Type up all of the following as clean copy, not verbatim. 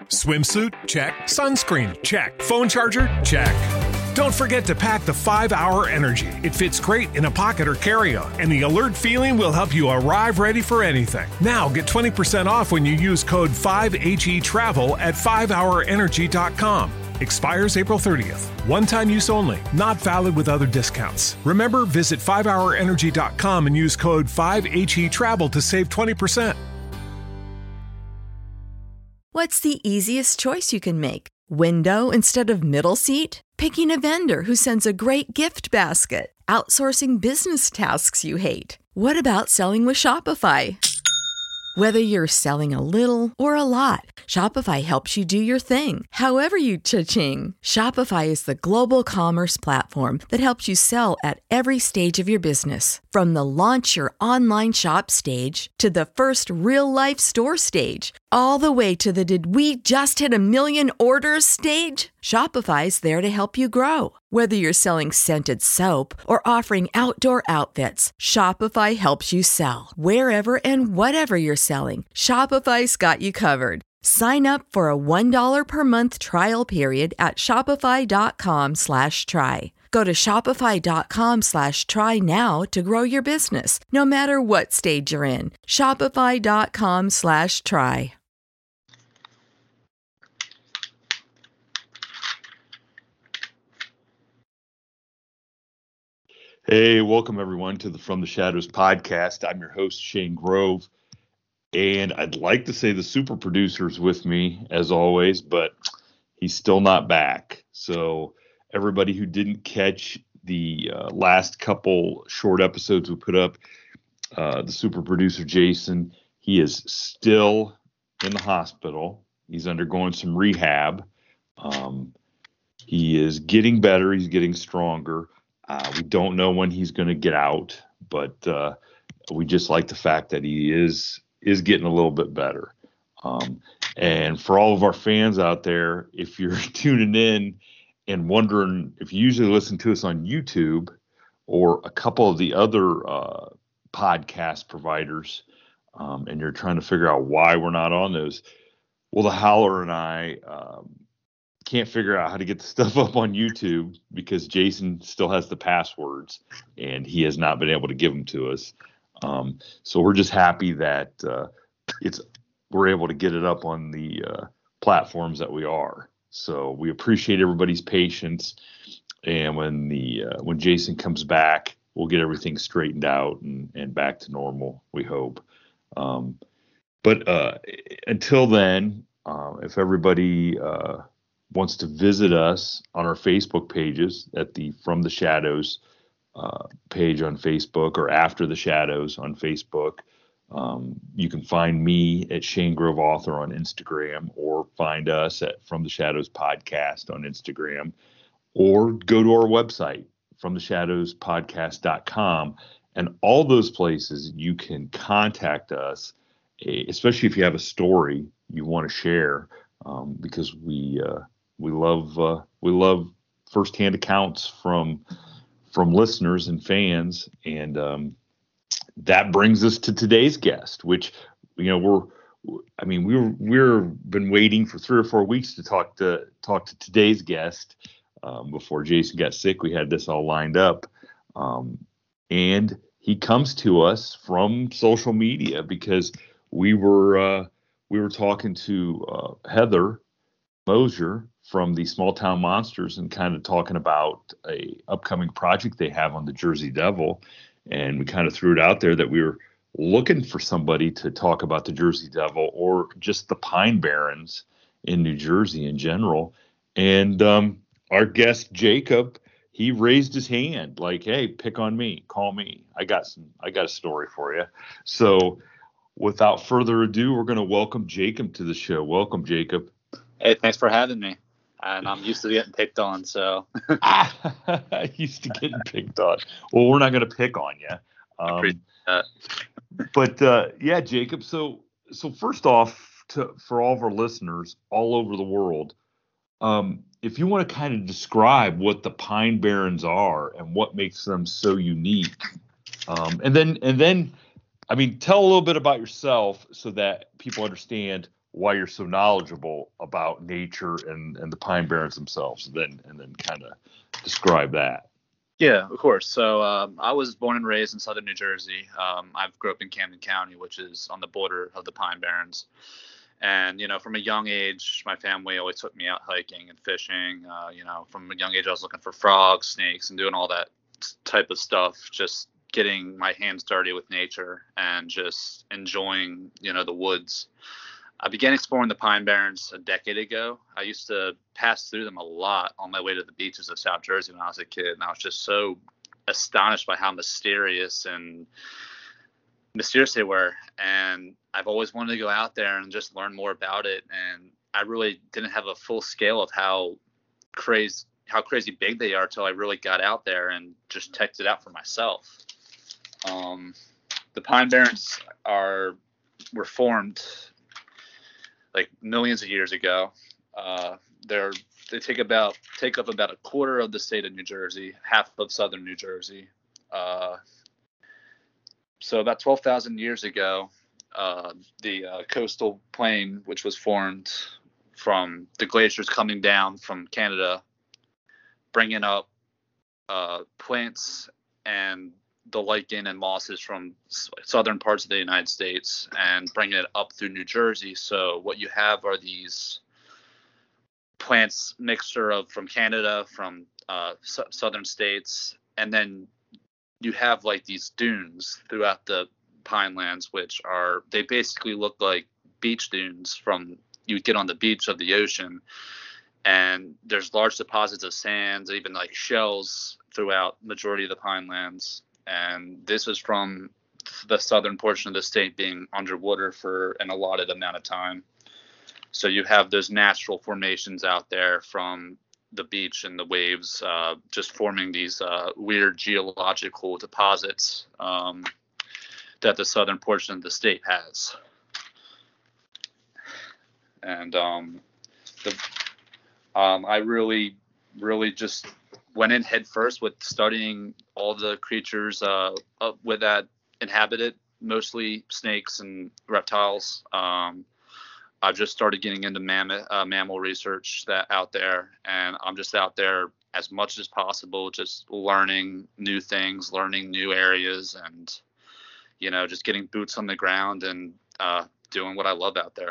Swimsuit? Check. Sunscreen? Check. Phone charger? Check. Don't forget to pack the 5-Hour Energy. It fits great in a pocket or carry-on, and the alert feeling will help you arrive ready for anything. Now get 20% off when you use code 5HETRAVEL at 5hourenergy.com. Expires April 30th. One-time use only. Not valid with other discounts. Remember, visit 5hourenergy.com and use code 5HETRAVEL to save 20%. What's the easiest choice you can make? Window instead of middle seat? Picking a vendor who sends a great gift basket? Outsourcing business tasks you hate? What about selling with Shopify? Whether you're selling a little or a lot, Shopify helps you do your thing, however you cha-ching. Shopify is the global commerce platform that helps you sell at every stage of your business. From the launch your online shop stage to the first real-life store stage, all the way to the did we just hit a million orders stage. Shopify's there to help you grow. Whether you're selling scented soap or offering outdoor outfits, Shopify helps you sell. Wherever and whatever you're selling, Shopify's got you covered. Sign up for a $1 per month trial period at shopify.com/try. Go to shopify.com/try now to grow your business, no matter what stage you're in. Shopify.com/try. Hey, welcome everyone to the From the Shadows podcast. I'm your host, Shane Grove, and I'd like to say the super producer's with me as always, but he's still not back. So everybody who didn't catch the last couple short episodes we put up, the super producer, Jason, he is still in the hospital. He's undergoing some rehab. He is getting better. He's getting stronger. We don't know when he's going to get out, but we just like the fact that he is getting a little bit better. And for all of our fans out there, if you're tuning in and wondering if you usually listen to us on YouTube or a couple of the other podcast providers, and you're trying to figure out why we're not on those, well, the Howler and I can't figure out how to get the stuff up on YouTube because Jason still has the passwords and he has not been able to give them to us. So we're just happy that we're able to get it up on the platforms that we are. So we appreciate everybody's patience. And when Jason comes back, we'll get everything straightened out and back to normal, we hope. But until then, if everybody wants to visit us on our Facebook pages at the From the Shadows page on Facebook or After the Shadows on Facebook, you can find me at Shane Grove Author on Instagram, or find us at From the Shadows Podcast on Instagram, or go to our website, FromTheShadowsPodcast.com. And all those places you can contact us, especially if you have a story you want to share, because we love firsthand accounts from listeners and fans, and that brings us to today's guest, which we've been waiting for 3 or 4 weeks to talk to today's guest. Before Jason got sick, we had this all lined up, and he comes to us from social media because we were talking to Heather Mosier from the Small Town Monsters and kind of talking about a upcoming project they have on the Jersey Devil. And we kind of threw it out there that we were looking for somebody to talk about the Jersey Devil or just the Pine Barrens in New Jersey in general. And our guest, Jacob, he raised his hand like, hey, pick on me, call me. I got a story for you. So without further ado, we're going to welcome Jacob to the show. Welcome, Jacob. Hey, thanks for having me. And I'm used to getting picked on, so. Used to getting picked on. Well, we're not going to pick on you. But yeah, Jacob. So first off, for all of our listeners all over the world, if you want to kind of describe what the Pine Barrens are and what makes them so unique, and then, I mean, tell a little bit about yourself so that people understand why you're so knowledgeable about nature and the Pine Barrens themselves, and then kind of describe that. Yeah, of course. So I was born and raised in southern New Jersey. I grew up in Camden County, which is on the border of the Pine Barrens. And, from a young age, my family always took me out hiking and fishing. From a young age, I was looking for frogs, snakes, and doing all that type of stuff, just getting my hands dirty with nature and just enjoying, the woods. I began exploring the Pine Barrens a decade ago. I used to pass through them a lot on my way to the beaches of South Jersey when I was a kid, and I was just so astonished by how mysterious they were. And I've always wanted to go out there and just learn more about it. And I really didn't have a full scale of how crazy big they are till I really got out there and just checked it out for myself. The Pine Barrens were formed like millions of years ago. They take up about a quarter of the state of New Jersey, half of southern New Jersey. So about 12,000 years ago, the coastal plain, which was formed from the glaciers coming down from Canada, bringing up plants and the lichen and mosses from southern parts of the United States and bringing it up through New Jersey. So what you have are these plants mixture of from Canada, from southern states, and then you have like these dunes throughout the Pinelands, which they basically look like beach dunes from you get on the beach of the ocean. And there's large deposits of sands, even like shells throughout majority of the Pinelands. And this is from the southern portion of the state being underwater for an allotted amount of time. So you have those natural formations out there from the beach and the waves, just forming these weird geological deposits that the southern portion of the state has. And I really just went in head first with studying all the creatures with that inhabit it, mostly snakes and reptiles. I've just started getting into mammal research out there, and I'm just out there as much as possible, just learning new things, learning new areas, and just getting boots on the ground and doing what I love out there.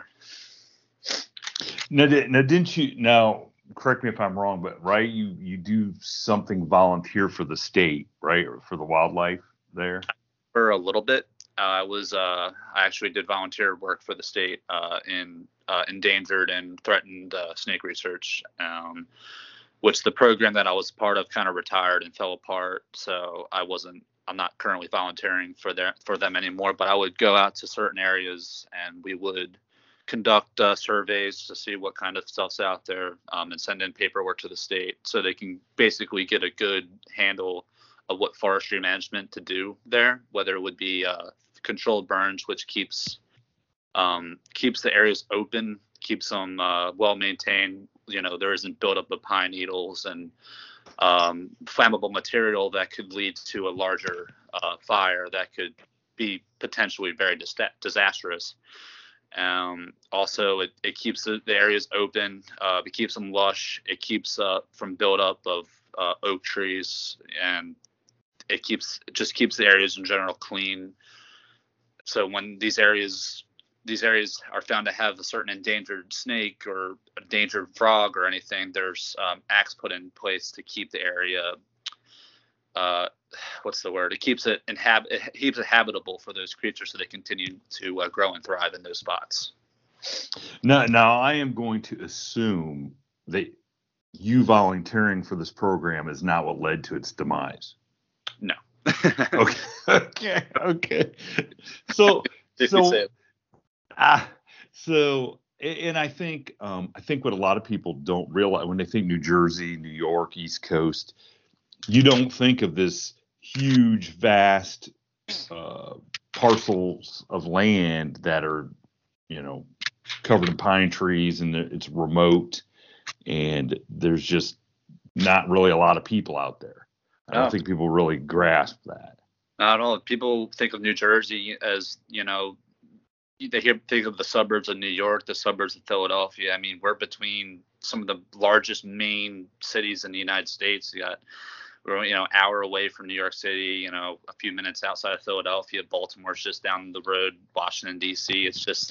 Now, didn't you? Now, correct me if I'm wrong, but right, you do something volunteer for the state, right, or for the wildlife there? For a little bit. I actually did volunteer work for the state in endangered and threatened snake research, which the program that I was part of kind of retired and fell apart. So I'm not currently volunteering for them anymore, but I would go out to certain areas and we would conduct surveys to see what kind of stuff's out there, and send in paperwork to the state so they can basically get a good handle of what forestry management to do there, whether it would be controlled burns, which keeps the areas open, keeps them well maintained. There isn't buildup of pine needles and flammable material that could lead to a larger fire that could be potentially very disastrous. Also, it keeps the areas open. It keeps them lush. It keeps from buildup of oak trees, and it just keeps the areas in general clean. So when these areas are found to have a certain endangered snake or endangered frog or anything, there's acts put in place to keep the area. It keeps it habitable for those creatures so they continue to grow and thrive in those spots. Now I am going to assume that you volunteering for this program is not what led to its demise. No. Okay. So and I think what a lot of people don't realize when they think New Jersey, New York, East Coast, you don't think of this huge, vast parcels of land that are, covered in pine trees, and it's remote, and there's just not really a lot of people out there. I don't think people really grasp that. Not at all. People think of New Jersey as, think of the suburbs of New York, the suburbs of Philadelphia. I mean, we're between some of the largest main cities in the United States. We're hour away from New York City, a few minutes outside of Philadelphia. Baltimore's just down the road. Washington D.C. It's just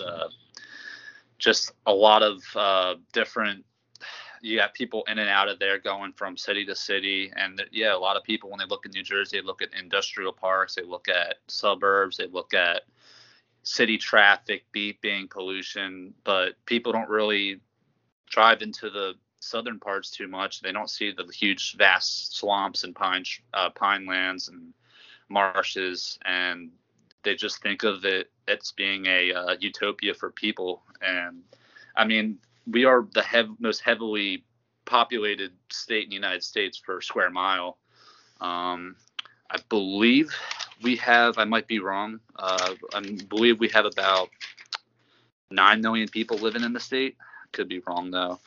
a lot of different. You got people in and out of there going from city to city. And a lot of people, when they look at New Jersey, they look at industrial parks, they look at suburbs, they look at city traffic, beeping, pollution. But people don't really drive into the southern parts too much. They don't see the huge, vast swamps and pinelands and marshes. And they just think of it's being a utopia for people. And I mean, we are the most heavily populated state in the United States per square mile. I believe we have, I might be wrong, I believe we have about 9 million people living in the state. Could be wrong though.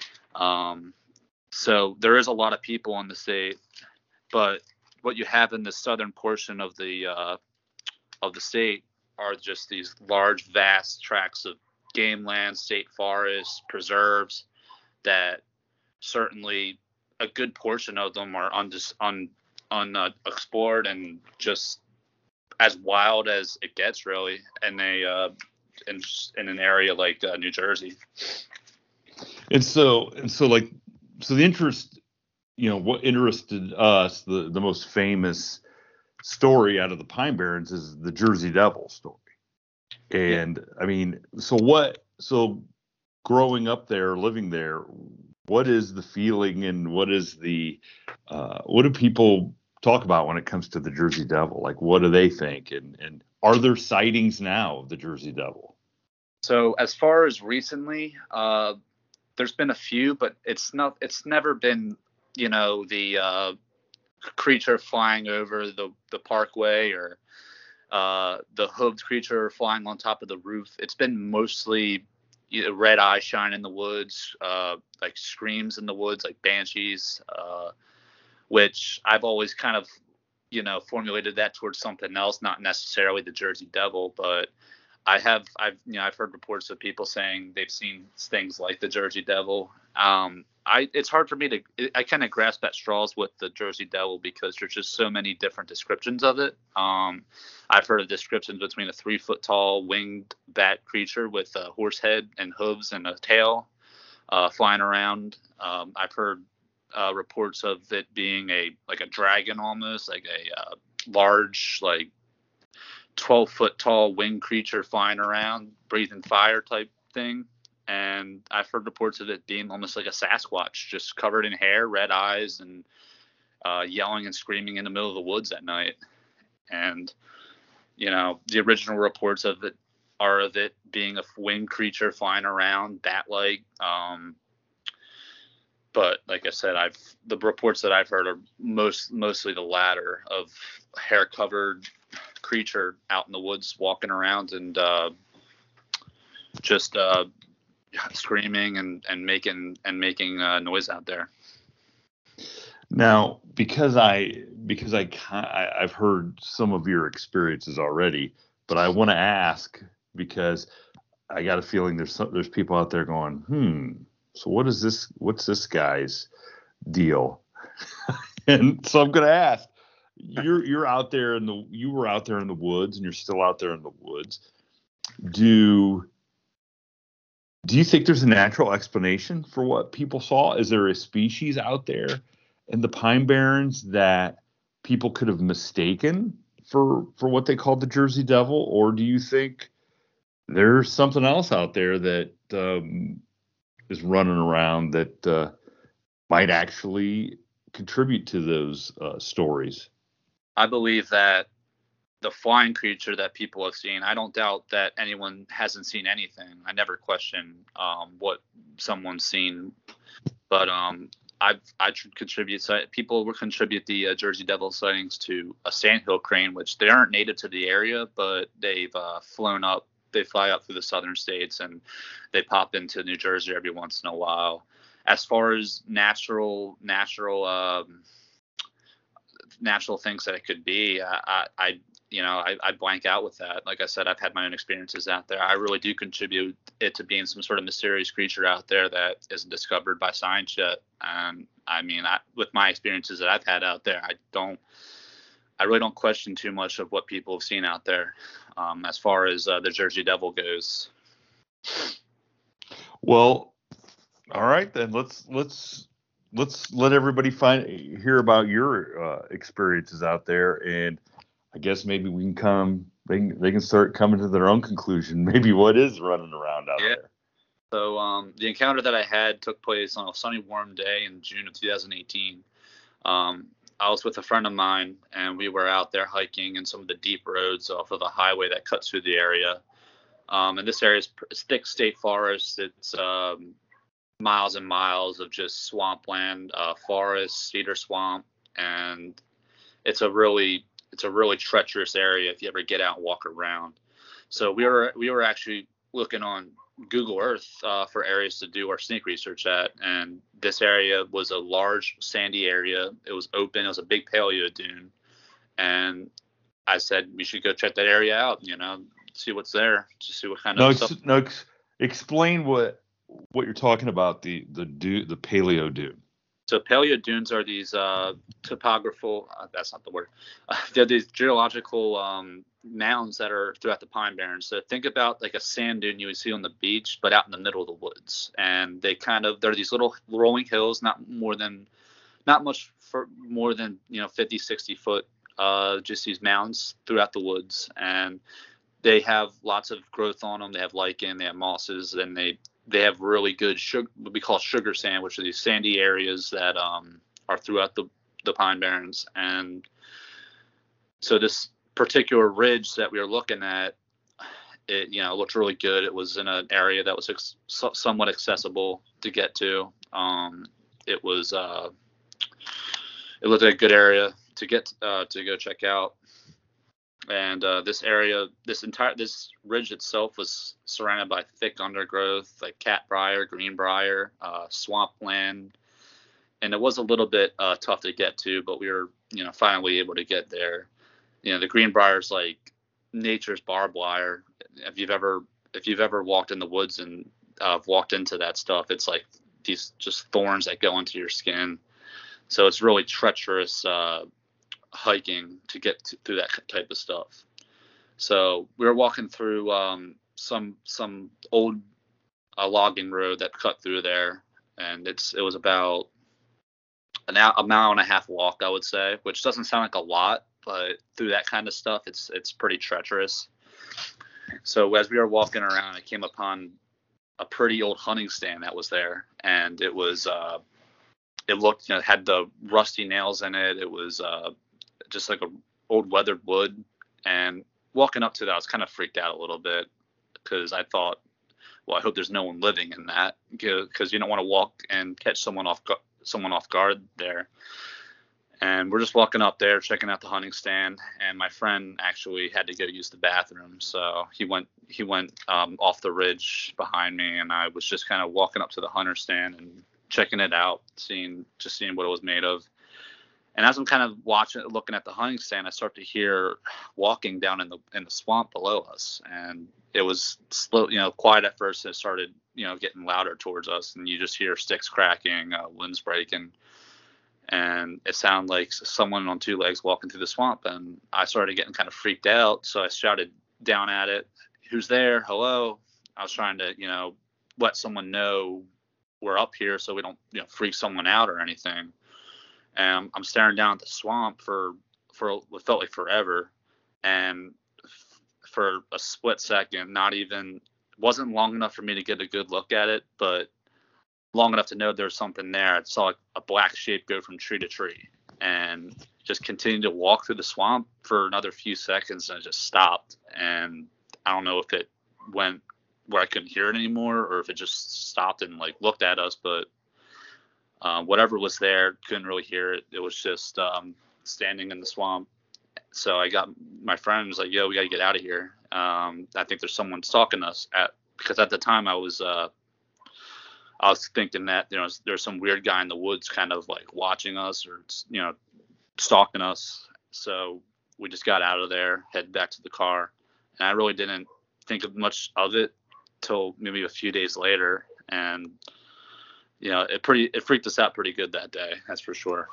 So there is a lot of people in the state, but what you have in the southern portion of the state are just these large, vast tracts of game land, state forests, preserves that certainly a good portion of them are unexplored and just as wild as it gets, really, in in an area like New Jersey. So the interest, what interested us, the most famous story out of the Pine Barrens is the Jersey Devil story. And I mean, so growing up there, living there, what is the feeling and what do people talk about when it comes to the Jersey Devil? Like, what do they think? And are there sightings now of the Jersey Devil? So as far as recently, there's been a few, but it's never been, the creature flying over the parkway or the hooved creature flying on top of the roof. It's been mostly red eye shine in the woods, like screams in the woods, like banshees, which I've always kind of, formulated that towards something else, not necessarily the Jersey Devil, but I've heard reports of people saying they've seen things like the Jersey Devil. It's hard for me I kind of grasp at straws with the Jersey Devil because there's just so many different descriptions of it. I've heard of descriptions between a 3-foot tall winged bat creature with a horse head and hooves and a tail flying around. I've heard reports of it being like a dragon, almost like a large, like 12-foot tall winged creature flying around, breathing fire type thing. And I've heard reports of it being almost like a Sasquatch, just covered in hair, red eyes, and yelling and screaming in the middle of the woods at night. And, the original reports of it are of it being a winged creature flying around, bat-like. But like I said, the reports that I've heard are mostly the latter, of hair-covered creature out in the woods walking around and just screaming and making noise out there. Now, because I've heard some of your experiences already, but I want to ask because I got a feeling there's people out there going, so what's this guy's deal? And so I'm going to ask, you were out there in the woods and you're still out there in the woods. Do you think there's a natural explanation for what people saw? Is there a species out there in the Pine Barrens that people could have mistaken for what they called the Jersey Devil? Or do you think there's something else out there that is running around that might actually contribute to those stories? I believe that the flying creature that people have seen, I don't doubt that anyone hasn't seen anything. I never question what someone's seen, but people will contribute the Jersey Devil sightings to a sandhill crane, which they aren't native to the area, but they've flown up. They fly up through the southern states and they pop into New Jersey every once in a while. As far as natural things that it could be, I blank out with that. Like I said, I've had my own experiences out there. I really do contribute it to being some sort of mysterious creature out there that isn't discovered by science yet. And I mean, with my experiences that I've had out there, I really don't question too much of what people have seen out there, as far as the Jersey Devil goes. Well, all right then. Let's let everybody hear about your experiences out there, and I guess maybe we can they can start coming to their own conclusion. Maybe what is running around out there. So the encounter that I had took place on a sunny, warm day in June of 2018. I was with a friend of mine, and we were out there hiking in some of the deep roads off of a highway that cuts through the area. And this area is thick state forest. It's miles and miles of just swampland, forest, cedar swamp, and it's a really treacherous area if you ever get out and walk around. So we were actually looking on Google Earth for areas to do our sneak research at, and this area was a large sandy area. It was open. It was a big paleo dune, and I said we should go check that area out. See what's there, to see what kind of stuff. Explain what you're talking about. The paleo dune. So paleo dunes are these topographical. That's not the word. They're these geological mounds that are throughout the Pine Barrens. So think about like a sand dune you would see on the beach, but out in the middle of the woods. And they're these little rolling hills, not much for more than 50, 60 foot. Just these mounds throughout the woods, and they have lots of growth on them. They have lichen, they have mosses, and they have really good what we call sugar sand, which are these sandy areas that are throughout the Pine Barrens. And so this particular ridge that we were looking at, it looked really good. It was in an area that was somewhat accessible to get to. It looked like a good area to get to go check out. And this ridge itself was surrounded by thick undergrowth, like catbrier, greenbrier, swampland, and it was a little bit tough to get to, but we were, finally able to get there. The greenbrier is like nature's barbed wire. If you've ever walked in the woods and walked into that stuff, it's like these just thorns that go into your skin. So it's really treacherous hiking to get through that type of stuff. So we were walking through some old logging road that cut through there, and it was about a mile and a half walk, I would say, which doesn't sound like a lot, but through that kind of stuff, it's pretty treacherous. So as we were walking around, I came upon a pretty old hunting stand that was there, and it was it looked, had the rusty nails in it. It was just like an old weathered wood. And walking up to that, I was kind of freaked out a little bit, because I thought, well, I hope there's no one living in that, because you don't want to walk and catch someone off guard there. And we're just walking up there, checking out the hunting stand, and my friend actually had to go use the bathroom, so he went off the ridge behind me, and I was just kind of walking up to the hunter stand and checking it out, seeing what it was made of. And as I'm kind of looking at the hunting stand, I start to hear walking down in the swamp below us, and it was slow, quiet at first. And it started, getting louder towards us, and you just hear sticks cracking, winds breaking, and it sounded like someone on two legs walking through the swamp. And I started getting kind of freaked out, so I shouted down at it, "Who's there? Hello!" I was trying to, let someone know we're up here, so we don't, freak someone out or anything. And I'm staring down at the swamp for what felt like forever, and for a split second, wasn't long enough for me to get a good look at it, but long enough to know there's something there. I saw a black shape go from tree to tree, and just continued to walk through the swamp for another few seconds, and it just stopped. And I don't know if it went where I couldn't hear it anymore, or if it just stopped and looked at us, but whatever was there, couldn't really hear it. It was just standing in the swamp. So I got my friend was like, "Yo, we got to get out of here. I think there's someone stalking us." Because at the time I was thinking that there's some weird guy in the woods kind of watching us, or stalking us. So we just got out of there, headed back to the car, and I really didn't think of much of it till maybe a few days later. And it freaked us out pretty good that day, that's for sure.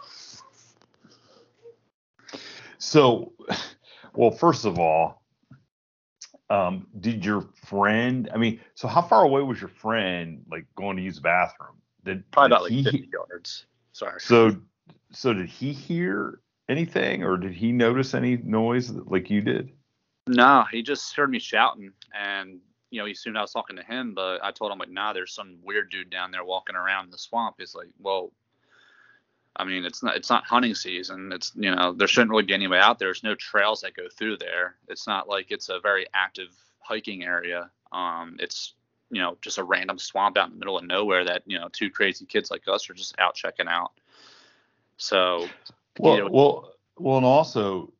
So, well, first of all, did your friend, so how far away was your friend, like, going to use the bathroom? Probably about like 50 yards. Sorry. So did he hear anything, or did he notice any noise like you did? No, he just heard me shouting, and he assumed I was talking to him, but I told him, like, nah, there's some weird dude down there walking around in the swamp. He's like, well, it's not hunting season. It's, there shouldn't really be anybody out there. There's no trails that go through there. It's not like it's a very active hiking area. It's, just a random swamp out in the middle of nowhere that, two crazy kids like us are just out checking out. So, and also,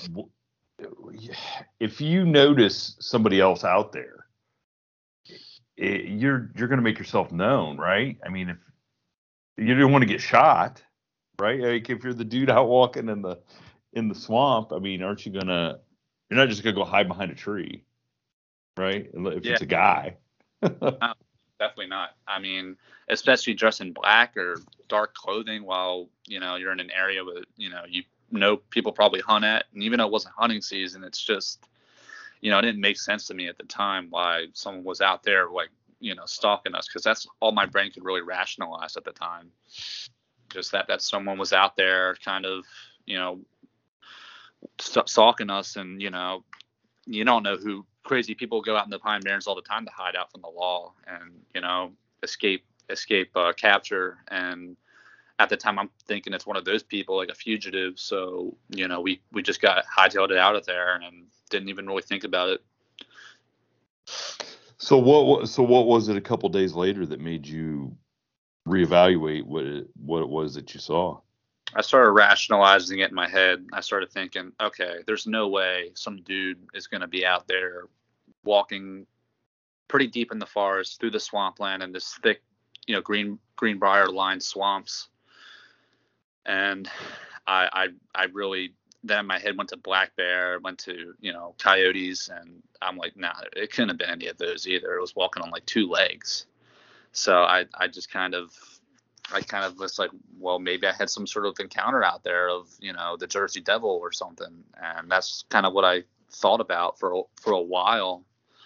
if you notice somebody else out there, you're going to make yourself known, right? If you don't want to get shot, right? Like, if you're the dude out walking in the swamp, aren't you you're not just gonna go hide behind a tree, right? If it's a guy. No, definitely not. Especially dressed in black or dark clothing while, you're in an area with, people probably hunt at. And even though it wasn't hunting season, it's just, it didn't make sense to me at the time why someone was out there, like, stalking us, because that's all my brain could really rationalize at the time. Just that someone was out there kind of, stalking us. And, you don't know who. Crazy people go out in the Pine Barrens all the time to hide out from the law and, escape capture. And at the time, I'm thinking it's one of those people, like a fugitive. So, we just got hightailed it out of there and didn't even really think about it. So what was it a couple days later that made you reevaluate what it was that you saw? I started rationalizing it in my head. I started thinking, okay, there's no way some dude is going to be out there walking pretty deep in the forest through the swampland and this thick, greenbrier lined swamps. And I really, then my head went to black bear, went to, coyotes, and I'm like, nah, it couldn't have been any of those either. It was walking on like two legs. So I kind of was like, well, maybe I had some sort of encounter out there of, the Jersey Devil or something. And that's kind of what I thought about for a while.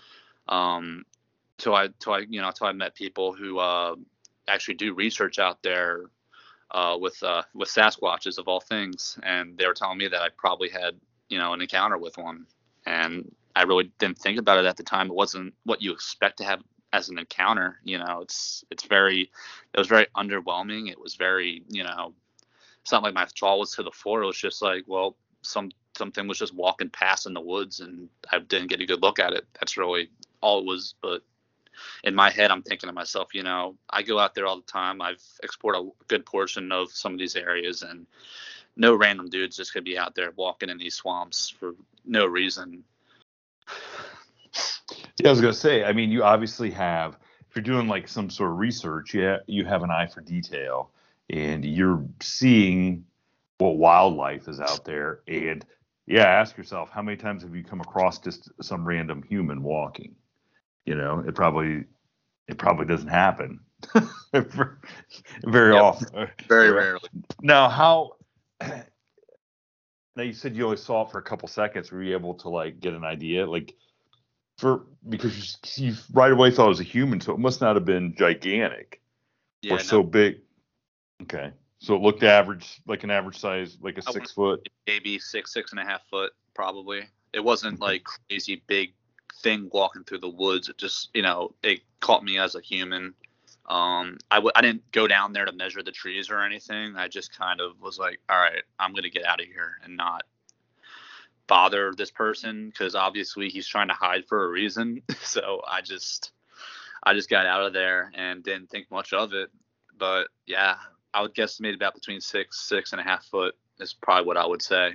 Till I met people who actually do research out there with Sasquatches of all things, and they were telling me that I probably had an encounter with one, and I really didn't think about it at the time. It wasn't what you expect to have as an encounter. It was very underwhelming. It was very, it's not like my jaw was to the floor. It was just like, well, something was just walking past in the woods and I didn't get a good look at it. That's really all it was. But in my head, I'm thinking to myself, I go out there all the time. I've explored a good portion of some of these areas, and no random dude's just going to be out there walking in these swamps for no reason. Yeah, I was going to say, you obviously have, if you're doing like some sort of research, you have an eye for detail, and you're seeing what wildlife is out there. And ask yourself, how many times have you come across just some random human walking? It probably doesn't happen very often. Very rarely. Now, now you said you only saw it for a couple seconds. Were you able to like get an idea, like, because you right away thought it was a human, so it must not have been gigantic or so big. Okay, so it looked average, like an average size, like a 6 foot, maybe 6.5 foot, probably. It wasn't like crazy big thing walking through the woods. It just, it caught me as a human. I didn't go down there to measure the trees or anything. I just kind of was like, all right, I'm going to get out of here and not bother this person, because obviously he's trying to hide for a reason. So I just got out of there and didn't think much of it. But yeah, I would guesstimate about between 6.5 foot is probably what I would say.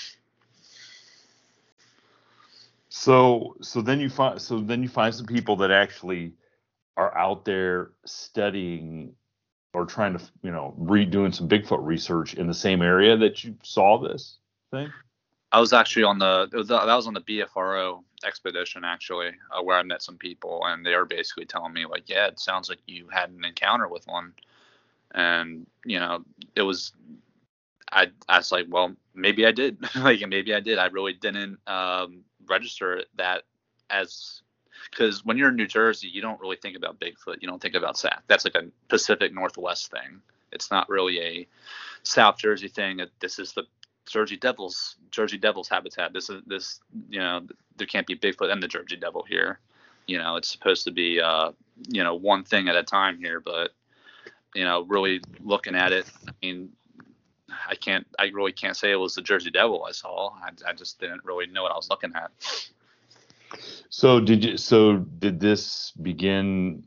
So then you find some people that actually are out there studying or trying to, redoing some Bigfoot research in the same area that you saw this thing. I was actually on that was on the BFRO expedition actually, where I met some people, and they were basically telling me like, yeah, it sounds like you had an encounter with one, and it was. I was like, well, maybe I did. Like, maybe I did. I really didn't register that as, because when you're in New Jersey, you don't really think about Bigfoot. You don't think about South. That's like a Pacific Northwest thing. It's not really a South Jersey thing. This is the Jersey Devils habitat. There can't be Bigfoot and the Jersey Devil here. It's supposed to be one thing at a time here, but really looking at it, I mean, I really can't say it was the Jersey Devil I saw. I just didn't really know what I was looking at. So did this begin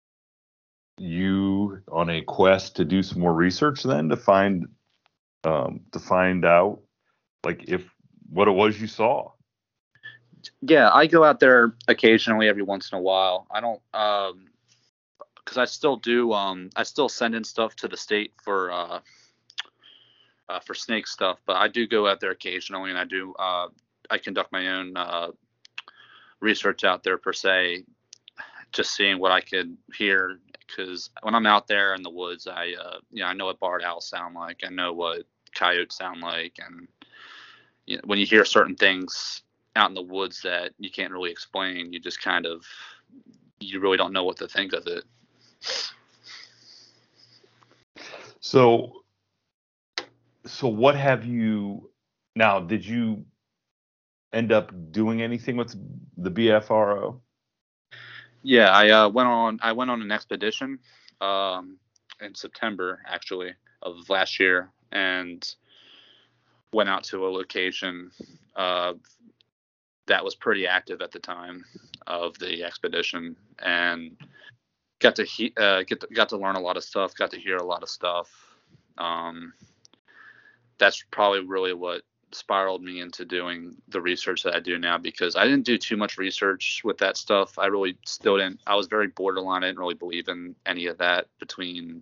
you on a quest to do some more research then to find out like what it was you saw? Yeah, I go out there occasionally every once in a while. I don't because I still do I still send in stuff to the state for snake stuff, but I do go out there occasionally, and I conduct my own research out there per se, just seeing what I could hear, because when I'm out there in the woods, I know what barred owls sound like, I know what coyotes sound like, and when you hear certain things out in the woods that you can't really explain, you just you really don't know what to think of it. So what have you now? Did you end up doing anything with the BFRO? Yeah, I went on an expedition in September actually of last year, and went out to a location that was pretty active at the time of the expedition, and got to learn a lot of stuff, got to hear a lot of stuff. That's probably really what spiraled me into doing the research that I do now, because I didn't do too much research with that stuff. I really still didn't. I was very borderline. I didn't really believe in any of that between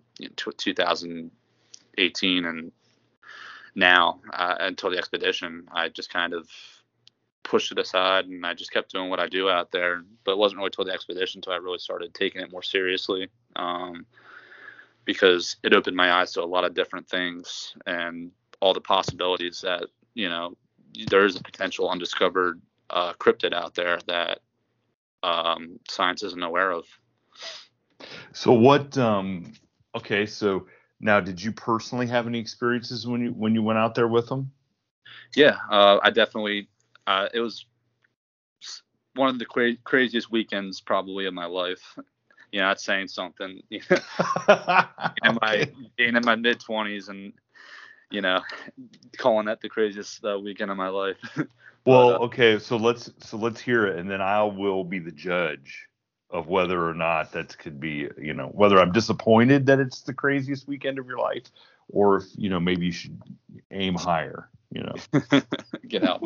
2018 and now, until the expedition. I just kind of pushed it aside, and I just kept doing what I do out there. But it wasn't really till the expedition until I really started taking it more seriously, because it opened my eyes to a lot of different things and all the possibilities that, there is a potential undiscovered cryptid out there that science isn't aware of. So what? Okay, so now, did you personally have any experiences when you went out there with them? Yeah, I definitely. It was one of the craziest weekends probably of my life. That's saying something. Being in my mid-20s and calling that the craziest weekend of my life. Well, okay, so let's hear it, and then I will be the judge of whether or not that could be, whether I'm disappointed that it's the craziest weekend of your life, or if, maybe you should aim higher, Get out.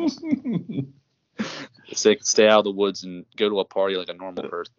Stay out of the woods and go to a party like a normal person.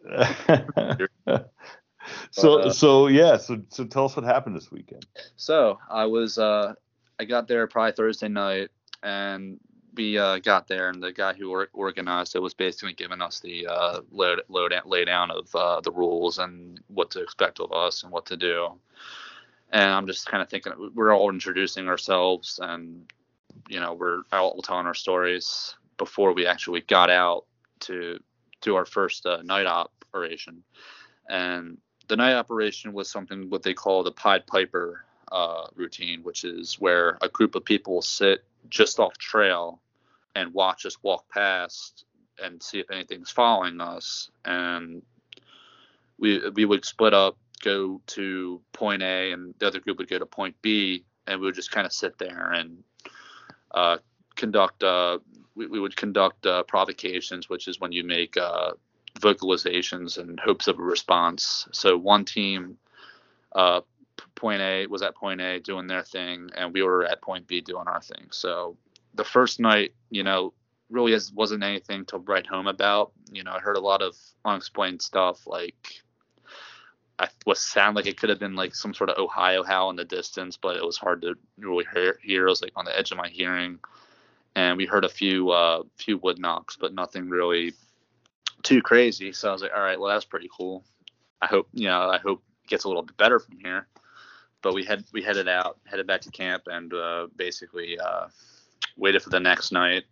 So tell us what happened this weekend. So I got there probably Thursday night, and we got there, and the guy who organized it was basically giving us the lay down of the rules and what to expect of us and what to do. And I'm just kind of thinking, we're all introducing ourselves, and we're all telling our stories before we actually got out to do our first night operation. And the night operation was what they call the Pied Piper routine, which is where a group of people sit just off trail and watch us walk past and see if anything's following us. And we would split up, go to point A, and the other group would go to point B, and we would just kind of sit there and conduct we would conduct provocations, which is when you make vocalizations in hopes of a response. So one team point A was at point A doing their thing, and we were at point B doing our thing. So the first night, really wasn't anything to write home about. I heard a lot of unexplained stuff, like sound like it could have been like some sort of Ohio howl in the distance, but it was hard to really hear. It was like on the edge of my hearing. and we heard a few wood knocks, but nothing really too crazy. So I was like, all right, well, that's pretty cool. I hope it gets a little bit better from here. But we headed back to camp, and basically waited for the next night.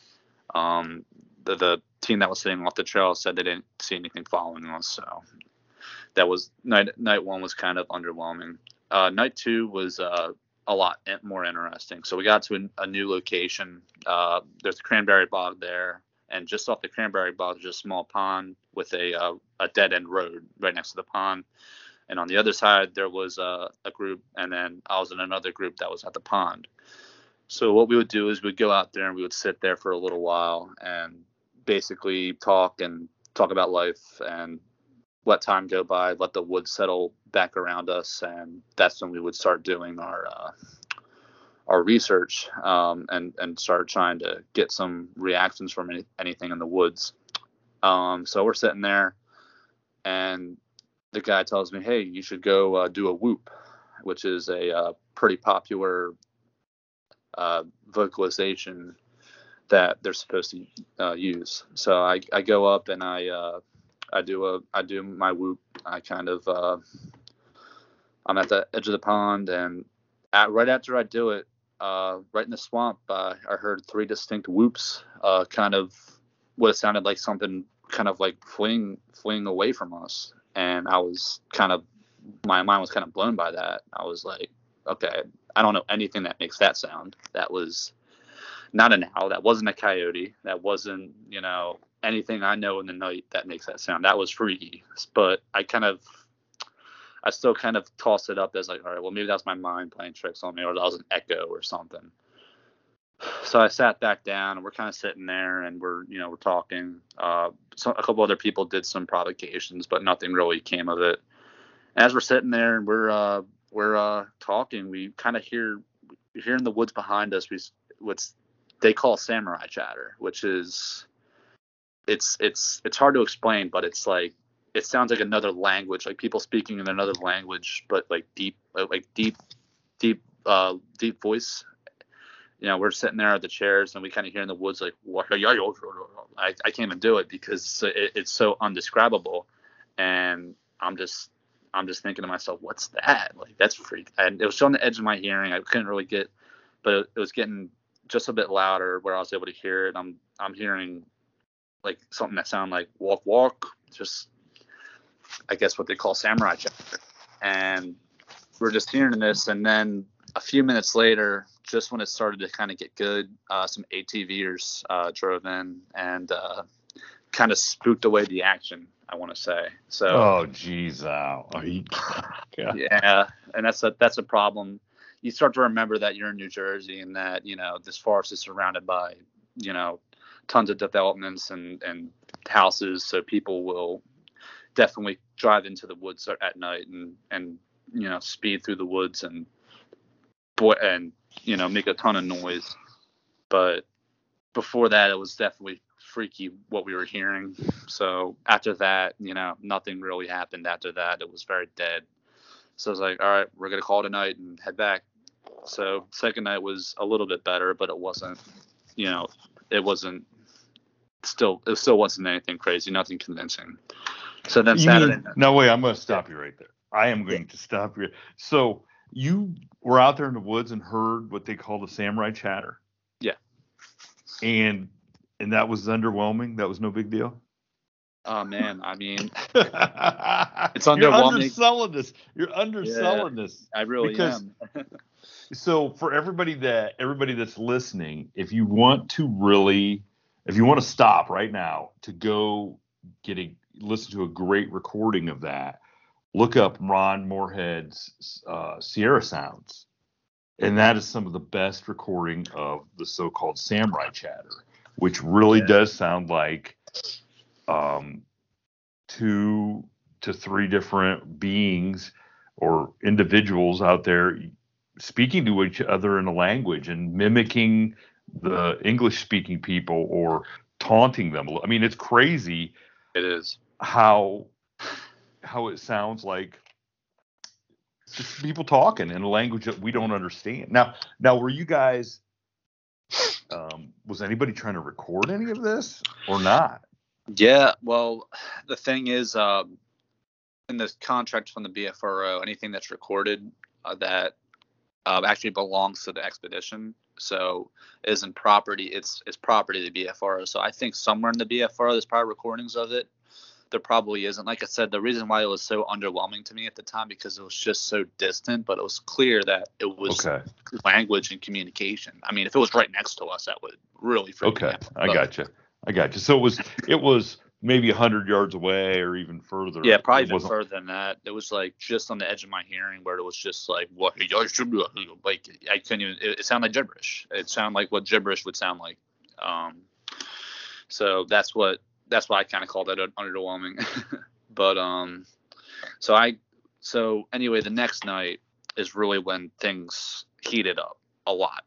The team that was sitting off the trail said they didn't see anything following us, so that was night one was kind of underwhelming. Night two was a lot more interesting. So we got to a new location. There's a cranberry bog there, and just off the cranberry bog there's a small pond with a dead end road right next to the pond. And on the other side there was a group, and then I was in another group that was at the pond. So what we would do is we'd go out there and we would sit there for a little while and basically talk about life and let time go by, let the woods settle back around us, and that's when we would start doing our research and start trying to get some reactions from anything in the woods. So we're sitting there, and the guy tells me, "Hey, you should go do a whoop," which is a pretty popular vocalization that they're supposed to use. So I go up and I do my whoop. I kind of I'm at the edge of the pond, and right after I do it, right in the swamp, I heard 3 distinct whoops, kind of what it sounded like something kind of like fleeing away from us. And I was my mind was kind of blown by that. I was like, okay, I don't know anything that makes that sound. That was not an owl. That wasn't a coyote. That wasn't, anything I know in the night that makes that sound. That was freaky. But I still kind of tossed it up as like, all right, well, maybe that's my mind playing tricks on me, or that was an echo or something. So I sat back down, and we're kind of sitting there, and we're talking. A couple other people did some provocations, but nothing really came of it. As we're sitting there and we're talking, we kind of hear in the woods behind us what's they call samurai chatter, which is it's hard to explain, but it's like it sounds like another language, like people speaking in another language, but like deep voice. We're sitting there at the chairs, and we kind of hear in the woods like, I can't even do it because it's so undescribable, and I'm just thinking to myself, what's that? Like, that's freak. And it was on the edge of my hearing. I couldn't really get, but it was getting just a bit louder where I was able to hear it. I'm hearing like something that sounded like walk, walk, just I guess what they call samurai chatter. And we're just hearing this, and then a few minutes later, just when it started to kind of get good, some ATVers drove in and kind of spooked away the action, I want to say. So. Oh, geez, Al. Yeah, and that's a problem. You start to remember that you're in New Jersey, and that this forest is surrounded by tons of developments and houses, so people will definitely drive into the woods at night and speed through the woods and make a ton of noise. But before that, it was definitely freaky what we were hearing. So after that, nothing really happened after that. It was very dead. So I was like, all right, we're going to call it a night and head back. So second night was a little bit better, but it still wasn't anything crazy, nothing convincing. So then Saturday night. No way, I'm going to stop you right there. I am going to stop you. So you were out there in the woods and heard what they call the samurai chatter. Yeah. And that was underwhelming. That was no big deal. Oh man, I mean, it's underwhelming. You're underselling this. I really am. So for everybody that's listening, if you want to stop right now to go listen to a great recording of that, look up Ron Moorhead's Sierra Sounds, and that is some of the best recording of the so-called samurai chatter, which really does sound like 2 to 3 different beings or individuals out there speaking to each other in a language and mimicking the English-speaking people or taunting them. I mean, it's crazy. It is how it sounds like just people talking in a language that we don't understand. Now, were you guys Was anybody trying to record any of this or not? Yeah, well, the thing is, in the contract from the BFRO, anything that's recorded that actually belongs to the expedition, so isn't property. It's property of the BFRO. So I think somewhere in the BFRO there's probably recordings of it. There probably isn't. Like I said, the reason why it was so underwhelming to me at the time because it was just so distant, but it was clear that it was language and communication. I mean, if it was right next to us, that would really freak me out. I got you. So it was maybe 100 yards away or even further. Yeah, probably even further than that. It was like just on the edge of my hearing where it was just like, what? Like I couldn't even. It sounded like gibberish. It sounded like what gibberish would sound like. So that's why I kind of called that underwhelming. But so anyway, the next night is really when things heated up a lot.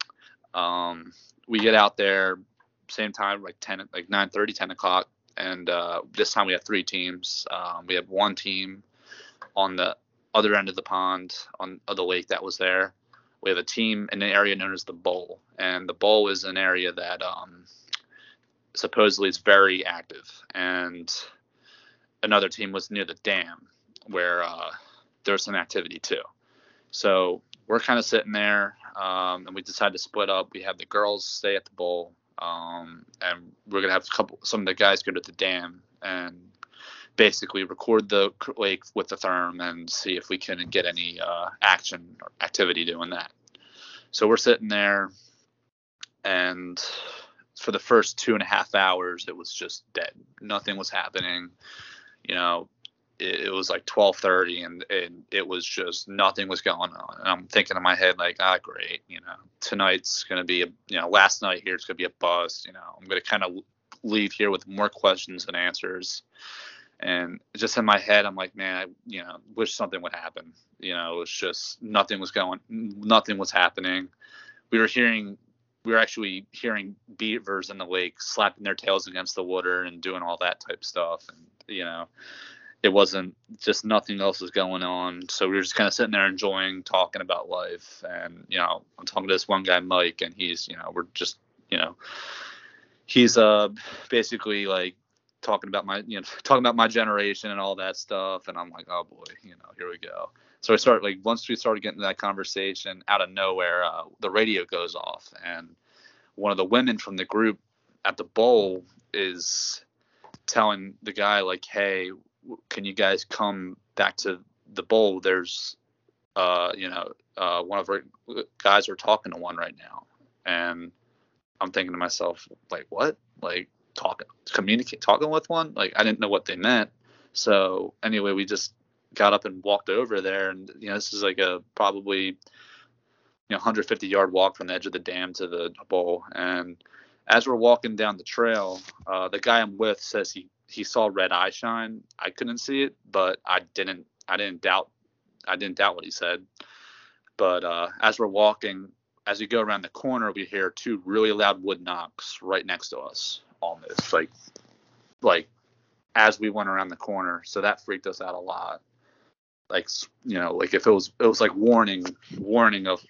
We get out there same time, like 9:30, 10 o'clock. And this time we have 3 teams. We have 1 team on the other end of the pond of the lake that was there. We have a team in an area known as the Bowl. And the Bowl is an area that supposedly is very active. And another team was near the dam where there's some activity too. So we're kind of sitting there and we decided to split up. We have the girls stay at the Bowl. And we're gonna have some of the guys go to the dam and basically record the lake with the therm and see if we can get any action or activity doing that. So we're sitting there, and for the first 2.5 hours, it was just dead. Nothing was happening. You know, it was like 12:30, and it was just nothing was going on. And I'm thinking in my head like, great, you know, tonight's gonna be last night here it's gonna be a bust. You know, I'm gonna kind of leave here with more questions than answers. And just in my head, I'm like, man, I wish something would happen. You know, it was just nothing was happening. We were actually hearing beavers in the lake slapping their tails against the water and doing all that type stuff, and it wasn't just nothing else was going on. So we were just kind of sitting there enjoying talking about life. And, I'm talking to this one guy, Mike, and he's, we're just, he's basically like talking about my generation and all that stuff. And I'm like, oh boy, here we go. So once we started getting that conversation, out of nowhere, the radio goes off, and one of the women from the group at the Bowl is telling the guy like, hey, can you guys come back to the Bowl? There's, one of our guys are talking to one right now. And I'm thinking to myself, like, what? Like talking with one? Like, I didn't know what they meant. So anyway, we just got up and walked over there. And, this is like a probably, 150-yard walk from the edge of the dam to the Bowl. And as we're walking down the trail, the guy I'm with says he saw red eye shine. I couldn't see it, but I didn't doubt what he said. But as we're walking, as we go around the corner, we hear 2 really loud wood knocks right next to us, almost like as we went around the corner. So that freaked us out a lot. Like, like if it was like warning of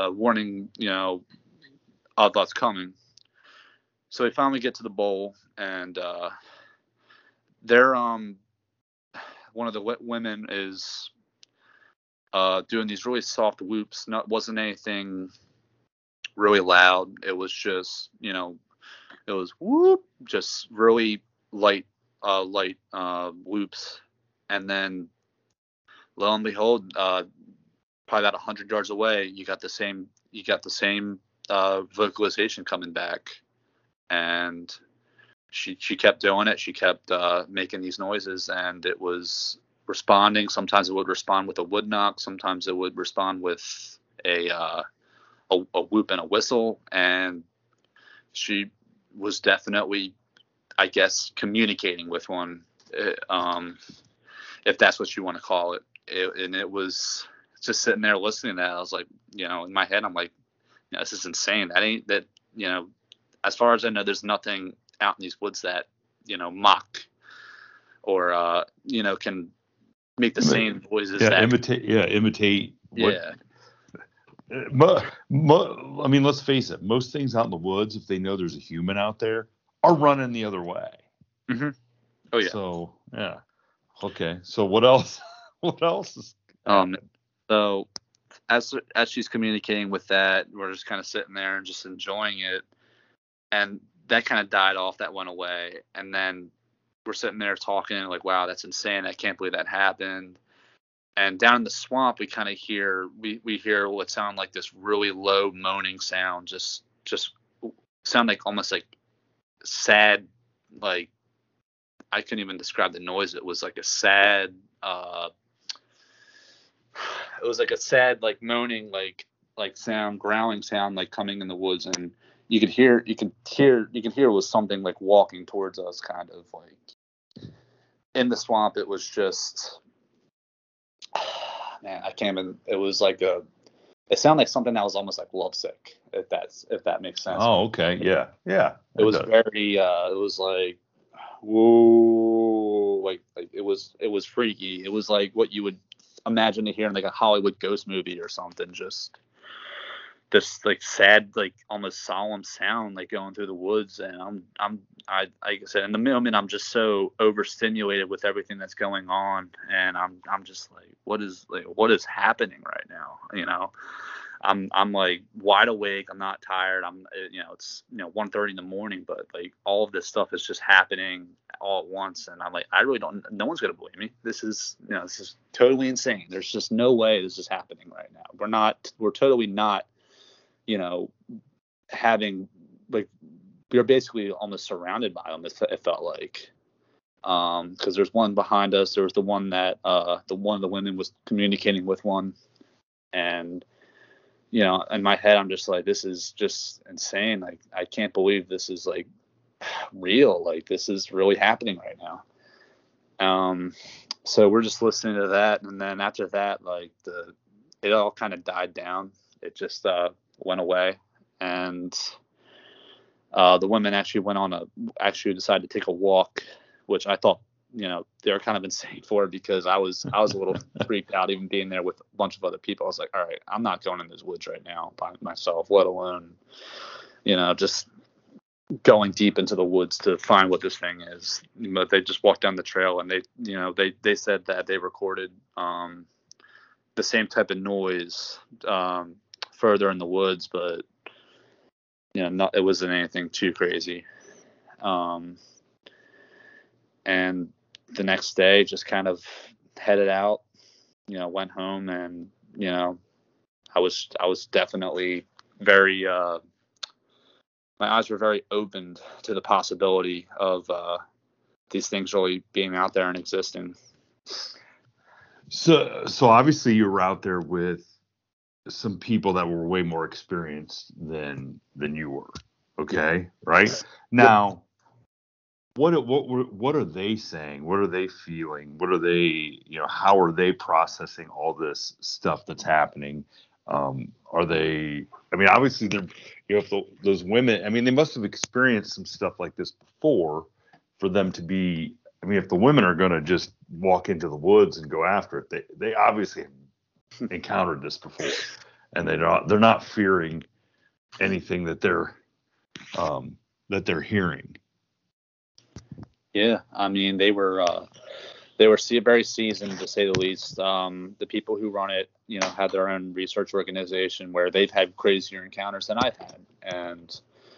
that's coming. So we finally get to the Bowl, and they're one of the women is doing these really soft whoops. Wasn't anything really loud. It was just it was whoop, just really light whoops. And then lo and behold, probably about 100 yards away, you got the same vocalization coming back. And she kept doing it. She kept making these noises, and it was responding. Sometimes it would respond with a wood knock. Sometimes it would respond with a whoop and a whistle. And she was definitely, I guess, communicating with one, if that's what you want to call it. And it was just sitting there listening to that. I was like, in my head, I'm like, this is insane. As far as I know, there's nothing out in these woods that, mock or, can make the same noises. Imitate. I mean, let's face it. Most things out in the woods, if they know there's a human out there, are running the other way. Mm-hmm. Oh yeah. So yeah. Okay. So what else? What else is? So as she's communicating with that, we're just kind of sitting there and just enjoying it, and that kind of died off. That went away, and then we're sitting there talking like, "Wow, that's insane! I can't believe that happened." And down in the swamp, we kind of hear we hear what sounded like this really low moaning sound, just sound like almost like sad, like I couldn't even describe the noise. It was like a sad, it was like a sad, like moaning, like sound, growling sound, like coming in the woods, and you could hear it was something like walking towards us, kind of like in the swamp. It was just, man, I can't even. It was like it sounded like something that was almost like lovesick, if that makes sense. Oh, okay, yeah. It was very, it was like, whoa, like it was freaky. It was like what you would imagine to hear in like a Hollywood ghost movie or something. Just this like sad, like almost solemn sound like going through the woods, and I like I said, in the moment I'm just so overstimulated with everything that's going on, and I'm just like, what is happening right now? You know, I'm like wide awake. I'm not tired. It's 1:30 in the morning, but like all of this stuff is just happening all at once, and I'm like, I really don't. No one's gonna believe me. This is totally insane. There's just no way this is happening right now. We're totally not. Having like we were basically almost surrounded by them. It felt like, because there's one behind us. There was the one that one of the women was communicating with one, and in my head I'm just like, this is just insane. Like I can't believe this is like real. Like this is really happening right now. So we're just listening to that, and then after that, like it all kind of died down. It just went away, and the women actually decided to take a walk, which I thought they were kind of insane for, because I was a little freaked out even being there with a bunch of other people. I was like, all right, I'm not going in those woods right now by myself, let alone just going deep into the woods to find what this thing is. But they just walked down the trail, and they said that they recorded the same type of noise further in the woods, but it wasn't anything too crazy. And the next day just kind of headed out, went home, and I was definitely very my eyes were very opened to the possibility of these things really being out there and existing. So obviously you were out there with some people that were way more experienced than you were. Okay, right? Now, what are they saying? What are they feeling? What are they, how are they processing all this stuff that's happening? Are they? I mean, obviously they're, if those women, I mean, they must have experienced some stuff like this before for them to be. I mean, if the women are going to just walk into the woods and go after it, they obviously have encountered this before, and they're not fearing anything that they're hearing. Yeah, I mean, they were very seasoned, to say the least. The people who run it, had their own research organization where they've had crazier encounters than I've had, and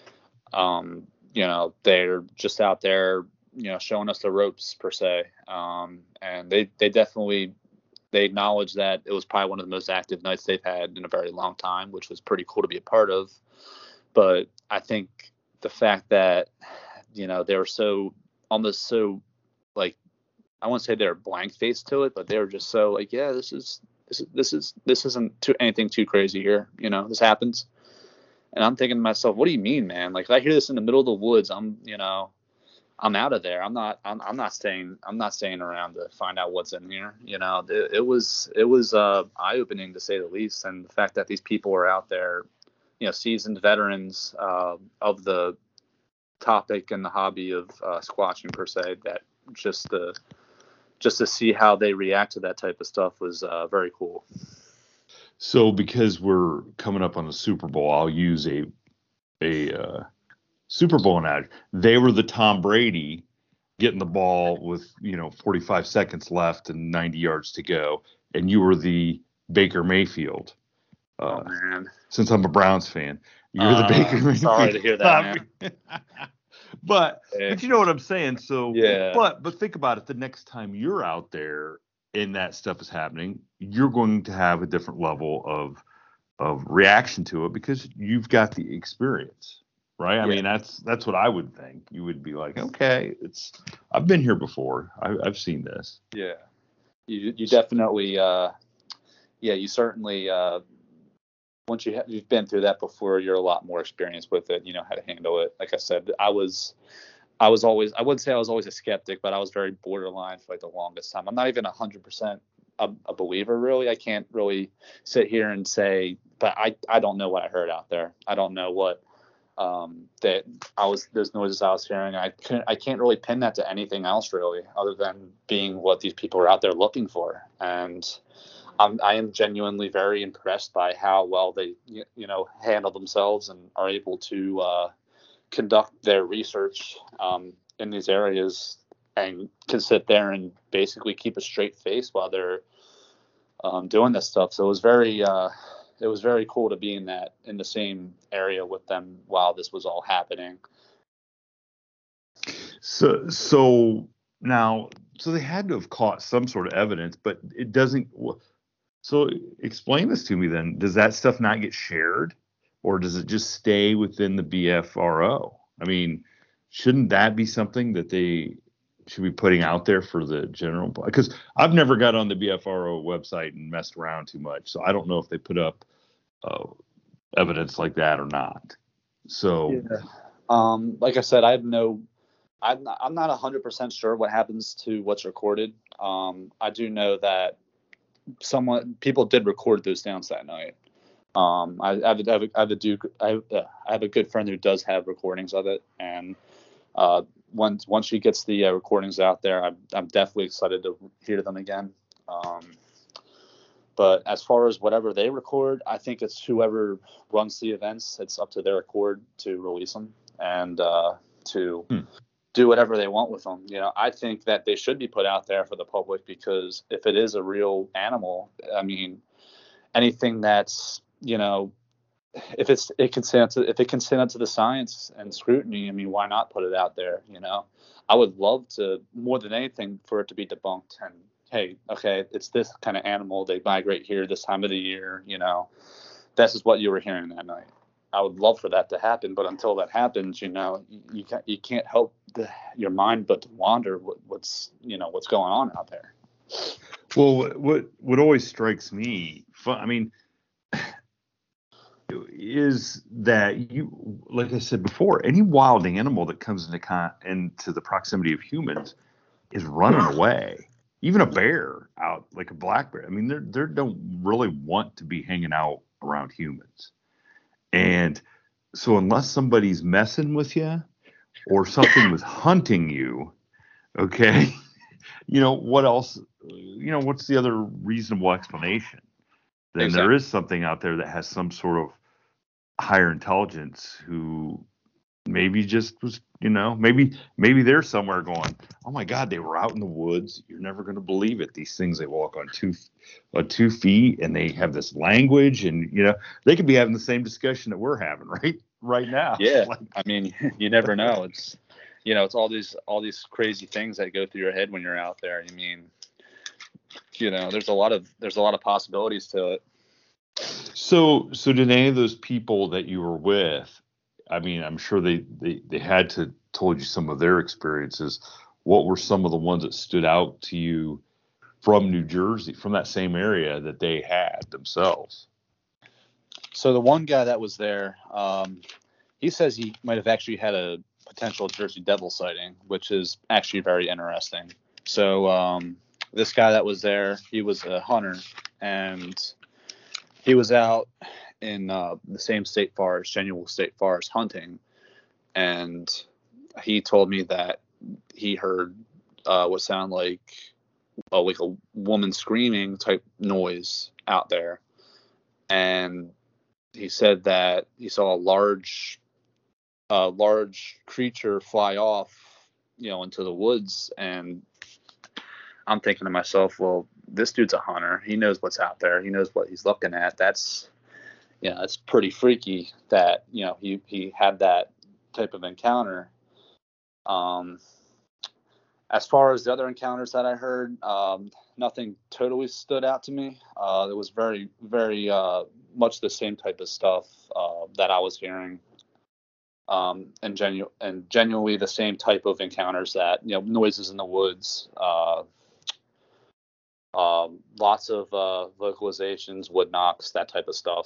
they're just out there, showing us the ropes per se. And they definitely acknowledge that it was probably one of the most active nights they've had in a very long time, which was pretty cool to be a part of. But I think the fact that they were almost so like, I won't say they're blank faced to it, but they were just so like, yeah, this isn't anything too crazy here. This happens. And I'm thinking to myself, what do you mean, man? Like, if I hear this in the middle of the woods, I'm out of there. I'm not staying around to find out what's in here. It was eye opening, to say the least. And the fact that these people were out there, seasoned veterans of the topic and the hobby of squatching per se, that just to see how they react to that type of stuff was very cool. So because we're coming up on the Super Bowl, I'll use a Super Bowl analogy. They were the Tom Brady getting the ball with 45 seconds left and 90 yards to go, and you were the Baker Mayfield. Oh man! Since I'm a Browns fan, you're the Baker Mayfield. Sorry to hear that, man. but you know what I'm saying. So yeah. But think about it. The next time you're out there and that stuff is happening, you're going to have a different level of reaction to it because you've got the experience, right? I mean, that's what I would think. You would be like, okay, I've been here before. I've seen this. Yeah, you definitely, you certainly. Once you've been through that before, you're a lot more experienced with it. You know how to handle it. Like I said, I was always, I wouldn't say I was always a skeptic, but I was very borderline for like the longest time. I'm not even 100% a believer, really. I can't really sit here and say, but I don't know what I heard out there. I don't know what those noises I was hearing. I can't really pin that to anything else really, other than being what these people are out there looking for. And I am genuinely very impressed by how well they, handle themselves and are able to conduct their research in these areas and can sit there and basically keep a straight face while they're doing this stuff. So it was very cool to be in the same area with them while this was all happening. So now, they had to have caught some sort of evidence, but it doesn't. So explain this to me then. Does that stuff not get shared, or does it just stay within the BFRO? I mean, shouldn't that be something that they should be putting out there for the general? Because I've never got on the BFRO website and messed around too much, so I don't know if they put up evidence like that or not. So, like I said, I'm not 100% sure what happens to what's recorded. I do know that people did record those downs that night. I have a good friend who does have recordings of it, and once she gets the recordings out there, I'm definitely excited to hear them again. But as far as whatever they record, I think it's whoever runs the events. It's up to their accord to release them and to do whatever they want with them. I think that they should be put out there for the public, because if it is a real animal, I mean, anything that's, if it can stand up to the science and scrutiny, I mean, why not put it out there? I would love to, more than anything, for it to be debunked. And hey, okay, it's this kind of animal. They migrate here this time of the year. This is what you were hearing that night. I would love for that to happen, but until that happens, you can't help your mind but to wonder what's going on out there. Well, what always strikes me, I mean, is that like I said before, any wild animal that comes into the proximity of humans is running away. Even a bear out, like a black bear. I mean, they don't really want to be hanging out around humans. And so unless somebody's messing with you or something was hunting you, okay, what else, what's the other reasonable explanation? Then There is something out there that has some sort of higher intelligence who maybe just was, maybe they're somewhere going, oh my God, they were out in the woods. You're never going to believe it. These things, they walk on two feet and they have this language, and, they could be having the same discussion that we're having right now. Yeah. I mean, you never know. It's, it's all these crazy things that go through your head when you're out there. I mean, there's a lot of possibilities to it. So did any of those people that you were with, I mean, I'm sure they had to told you some of their experiences. What were some of the ones that stood out to you from New Jersey, from that same area that they had themselves? So the one guy that was there, he says he might have actually had a potential Jersey Devil sighting, which is actually very interesting. So this guy that was there, he was a hunter, and he was out in the same state forest, Genuine State Forest, hunting, and he told me that he heard what sounded like a woman screaming type noise out there, and he said that he saw a large creature fly off, into the woods. And I'm thinking to myself, well, this dude's a hunter. He knows what's out there. He knows what he's looking at. That's pretty freaky that, he had that type of encounter. As far as the other encounters that I heard, nothing totally stood out to me. It was very, very much the same type of stuff that I was hearing, and genuinely the same type of encounters that, noises in the woods, lots of vocalizations, wood knocks, that type of stuff.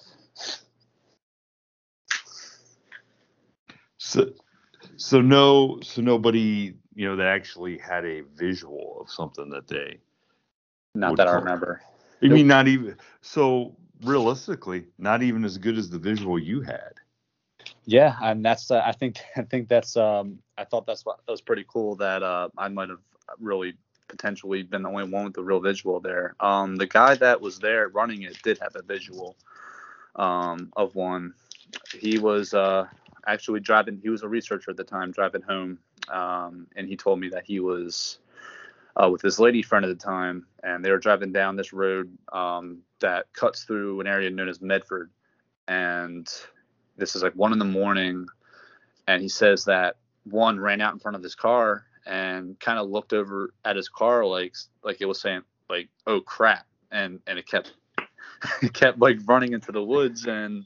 So nobody, that actually had a visual of something that they. Not that I remember. I mean, not even. So realistically, not even as good as the visual you had. Yeah, and that's. I think that's. I thought that was pretty cool. That I might have really potentially been the only one with the real visual there. The guy that was there running it did have a visual of one. He was actually driving. He was a researcher at the time, driving home, and he told me that he was with his lady friend at the time, and they were driving down this road that cuts through an area known as Medford, and this is like 1 a.m, and he says that one ran out in front of his car and kind of looked over at his car like it was saying like, oh crap, and it kept like running into the woods, and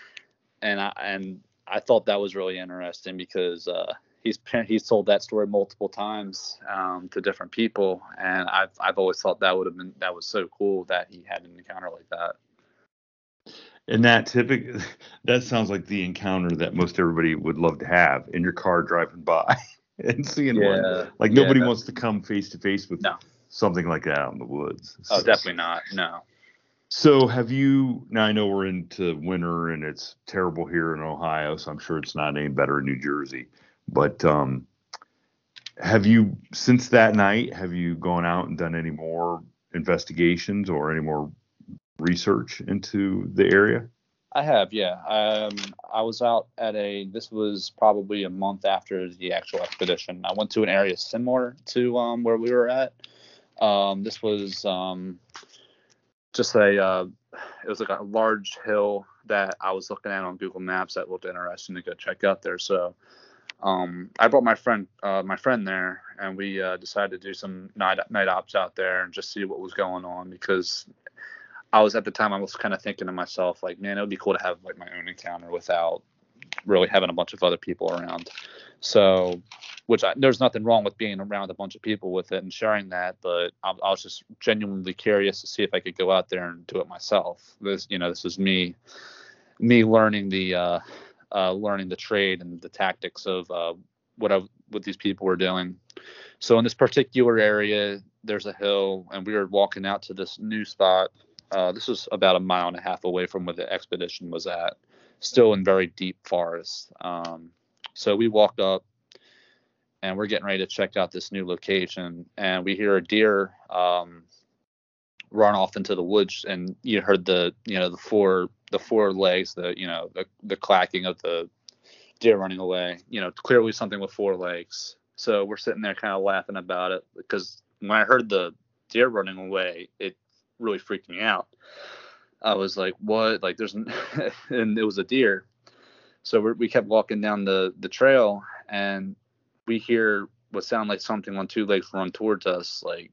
I thought that was really interesting because he's told that story multiple times to different people, and I've always thought that was so cool that he had an encounter like that. And that sounds like the encounter that most everybody would love to have in your car driving by and seeing one. Like nobody wants to come face to face with something like that out in the woods. Oh, definitely not. No. So now I know we're into winter and it's terrible here in Ohio, so I'm sure it's not any better in New Jersey. But since that night, have you gone out and done any more investigations or any more research into the area? I have, yeah. I was out this was probably a month after the actual expedition. I went to an area similar to where we were at. This was just it was like a large hill that I was looking at on Google Maps that looked interesting to go check out there. So I brought my friend there, and we decided to do some night ops out there and just see what was going on, because I was kind of thinking to myself, like, man, it would be cool to have like my own encounter without really having a bunch of other people around. So, there's nothing wrong with being around a bunch of people with it and sharing that, but I was just genuinely curious to see if I could go out there and do it myself. This is me learning the trade and the tactics of what these people were doing. So in this particular area, there's a hill, and we were walking out to this new spot. This was about 1.5 miles away from where the expedition was at, still in very deep forest. So we walked up, and we're getting ready to check out this new location, and we hear a deer run off into the woods, and you heard the four legs, the clacking of the deer running away. Clearly something with 4 legs. So we're sitting there kind of laughing about it, because when I heard the deer running away, it really freaked me out. I was like, what? Like and it was a deer. So we kept walking down the trail, and we hear what sounded like something on 2 legs run towards us, like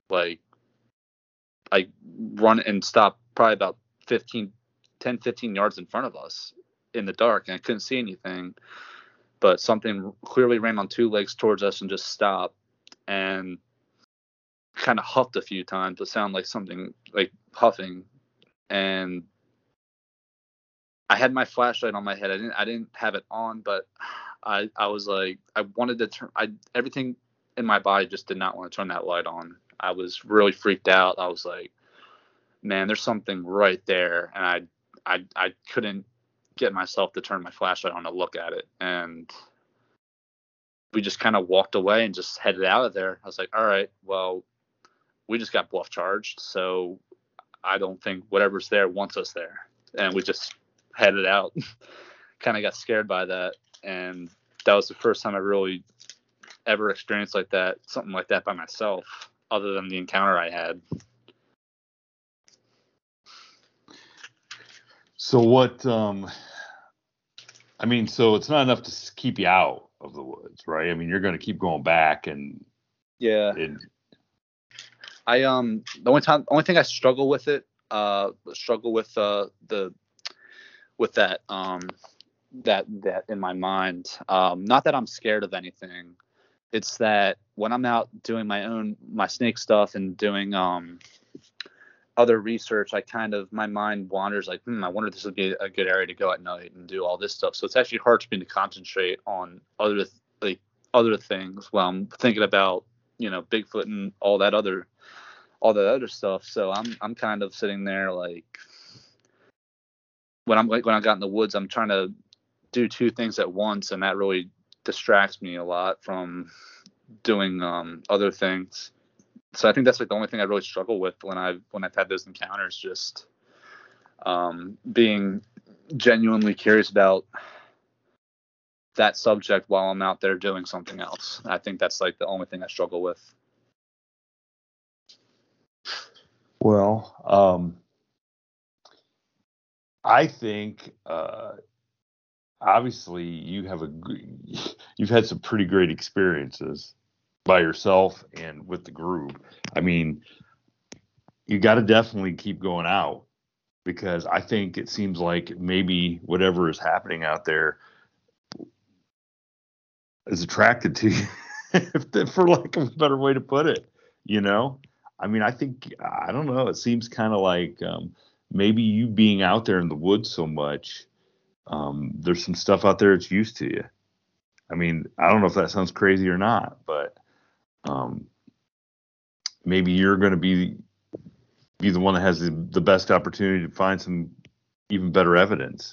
I run and stop probably about 10, 15 yards in front of us in the dark, and I couldn't see anything, but something clearly ran on 2 legs towards us and just stopped and kind of huffed a few times. It sounded like something like huffing, and I had my flashlight on my head. I didn't have it on, but I was like, I wanted to turn. Everything in my body just did not want to turn that light on. I was really freaked out. I was like, man, there's something right there, and I couldn't get myself to turn my flashlight on to look at it. And we just kind of walked away and just headed out of there. I was like, all right, well, we just got bluff charged, so I don't think whatever's there wants us there. and we just headed out. Kind of got scared by that, and that was the first time I really ever experienced something like that by myself, other than the encounter I had. So what? I mean, so it's not enough to keep you out of the woods, right? I mean, you're going to keep going back, and yeah. I the only thing I struggle with that in my mind. Not that I'm scared of anything. It's that when I'm out doing my snake stuff and doing other research, my mind wanders like, I wonder if this would be a good area to go at night and do all this stuff. So it's actually hard for me to concentrate on other things while I'm thinking about, Bigfoot and all that other stuff. So I'm kind of sitting there like, when I got in the woods, I'm trying to do two things at once, and that really distracts me a lot from doing other things. So I think that's like the only thing I really struggle with when I've had those encounters, just being genuinely curious about that subject while I'm out there doing something else. I think that's like the only thing I struggle with. Well, I think obviously you've had some pretty great experiences by yourself and with the group. I mean, you got to definitely keep going out, because I think it seems like maybe whatever is happening out there is attracted to you, for lack of a better way to put it. I mean, I don't know. It seems kind of like maybe you being out there in the woods so much, there's some stuff out there that's used to you. I mean, I don't know if that sounds crazy or not, but maybe you're going to be the one that has the best opportunity to find some even better evidence,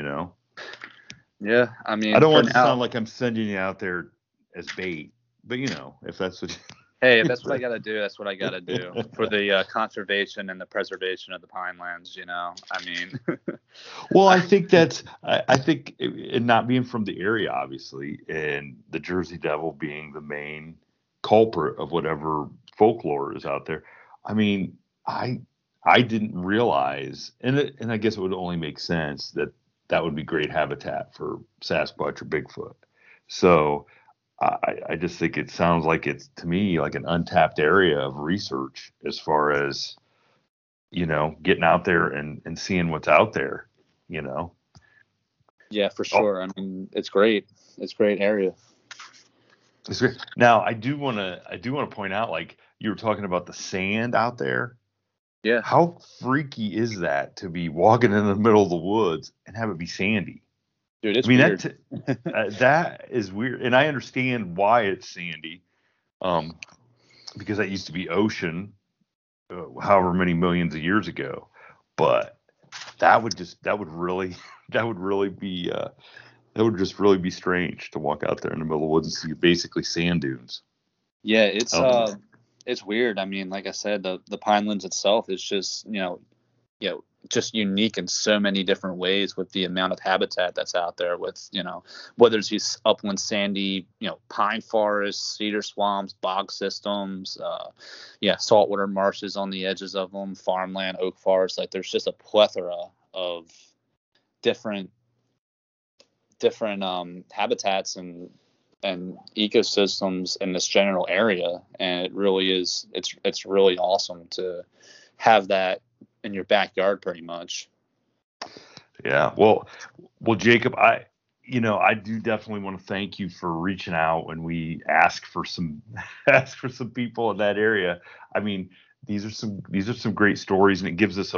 Yeah, I mean, I don't want it to sound like I'm sending you out there as bait, but if that's what hey, if that's what I got to do, that's what I got to do for the conservation and the preservation of the pine lands, I mean. Well, I think I think it not being from the area, obviously, and the Jersey Devil being the main culprit of whatever folklore is out there. I mean, I didn't realize, and I guess it would only make sense that would be great habitat for Sasquatch or Bigfoot. So I just think it sounds like it's, to me, like an untapped area of research as far as, getting out there and seeing what's out there, Yeah, for sure. I mean, it's great. It's a great area. It's great. Now, I do want to point out, like, you were talking about the sand out there. Yeah. How freaky is that to be walking in the middle of the woods and have it be sandy? Dude, it's weird. That is weird. And I understand why it's sandy, because that used to be ocean, however many millions of years ago. But that would just really be strange to walk out there in the middle of the woods and see basically sand dunes. Yeah, it's weird. I mean, like I said, the Pinelands itself is just, just unique in so many different ways with the amount of habitat that's out there, with, whether it's these upland sandy, pine forests, cedar swamps, bog systems, saltwater marshes on the edges of them, farmland, oak forests. Like, there's just a plethora of different habitats and ecosystems in this general area, and it really is, it's really awesome to have that in your backyard, pretty much. Yeah. Well, Jacob, I do definitely want to thank you for reaching out when we ask for some people in that area. I mean, these are some great stories, and it gives us a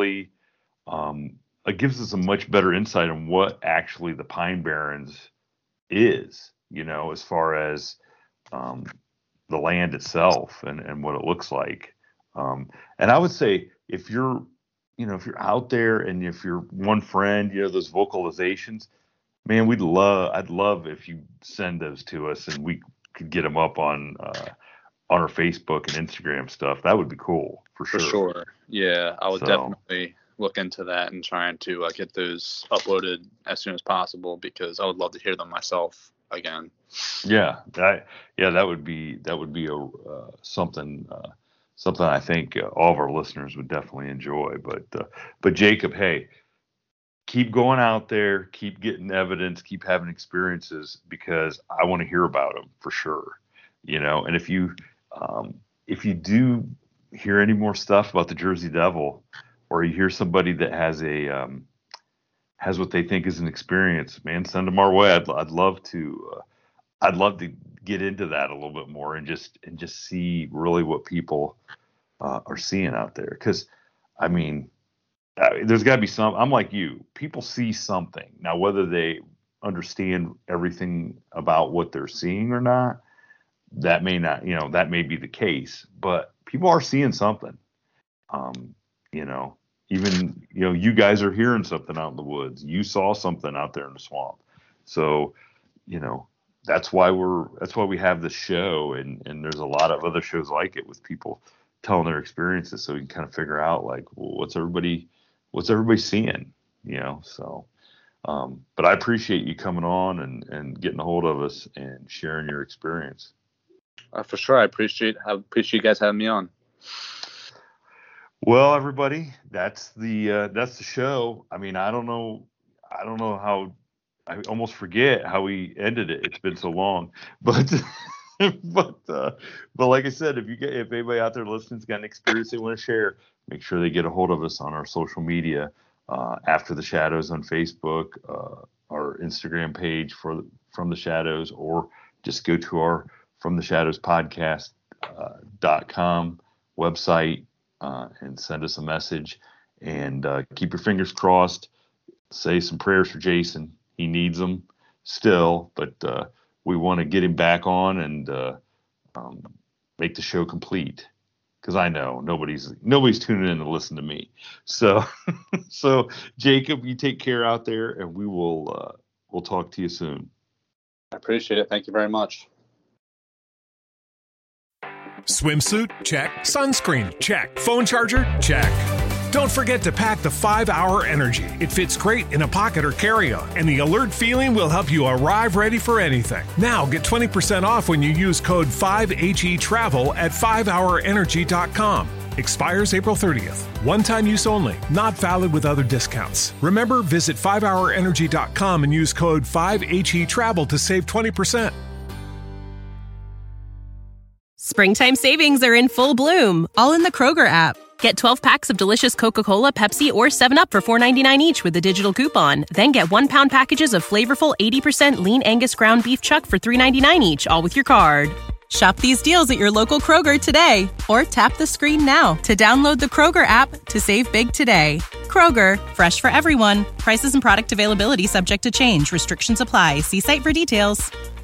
much better insight on what actually the Pine Barrens is, as far as the land itself and what it looks like. And I would say, if you're out there and if you're one friend, those vocalizations, man, I'd love if you send those to us and we could get them up on our Facebook and Instagram stuff. That would be cool for sure. For sure. Yeah, I would definitely look into that and trying to get those uploaded as soon as possible, because I would love to hear them myself again. Yeah, that would be a something I think all of our listeners would definitely enjoy. But Jacob, hey, keep going out there, keep getting evidence, keep having experiences, because I want to hear about them for sure. And if you do hear any more stuff about the Jersey Devil, or you hear somebody that has has what they think is an experience, man, send them our way. I'd love to get into that a little bit more and just see really what people are seeing out there. Because I mean, there's got to be some. I'm like you. People see something. Now, whether they understand everything about what they're seeing or not, that may not. That may be the case. But people are seeing something. Even you guys are hearing something out in the woods. You saw something out there in the swamp. So, that's why we have this show, and there's a lot of other shows like it with people telling their experiences, so we can kind of figure out like, well, what's everybody seeing, so but I appreciate you coming on and getting a hold of us and sharing your experience. For sure. I appreciate you guys having me on. Well, everybody, that's the show. I mean, I don't know how. I almost forget how we ended it. It's been so long, but like I said, if anybody out there listening's got an experience they want to share, make sure they get a hold of us on our social media, After the Shadows on Facebook, our Instagram page From the Shadows, or just go to our From the Shadows podcast.com website and send us a message, and keep your fingers crossed. Say some prayers for Jason. He needs them still, but we want to get him back on and make the show complete, because I know nobody's tuning in to listen to me. So Jacob, you take care out there, and we'll talk to you soon. I appreciate it. Thank you very much. Swimsuit? Check. Sunscreen? Check. Phone charger? Check. Don't forget to pack the 5-Hour Energy. It fits great in a pocket or carry-on, and the alert feeling will help you arrive ready for anything. Now get 20% off when you use code 5HETRAVEL at 5hourenergy.com. Expires April 30th. One-time use only. Not valid with other discounts. Remember, visit 5hourenergy.com and use code 5HETRAVEL to save 20%. Springtime savings are in full bloom, all in the Kroger app. Get 12 packs of delicious Coca-Cola, Pepsi, or 7-Up for $4.99 each with a digital coupon. Then get 1-pound packages of flavorful 80% lean Angus ground beef chuck for $3.99 each, all with your card. Shop these deals at your local Kroger today, or tap the screen now to download the Kroger app to save big today. Kroger, fresh for everyone. Prices and product availability subject to change. Restrictions apply. See site for details.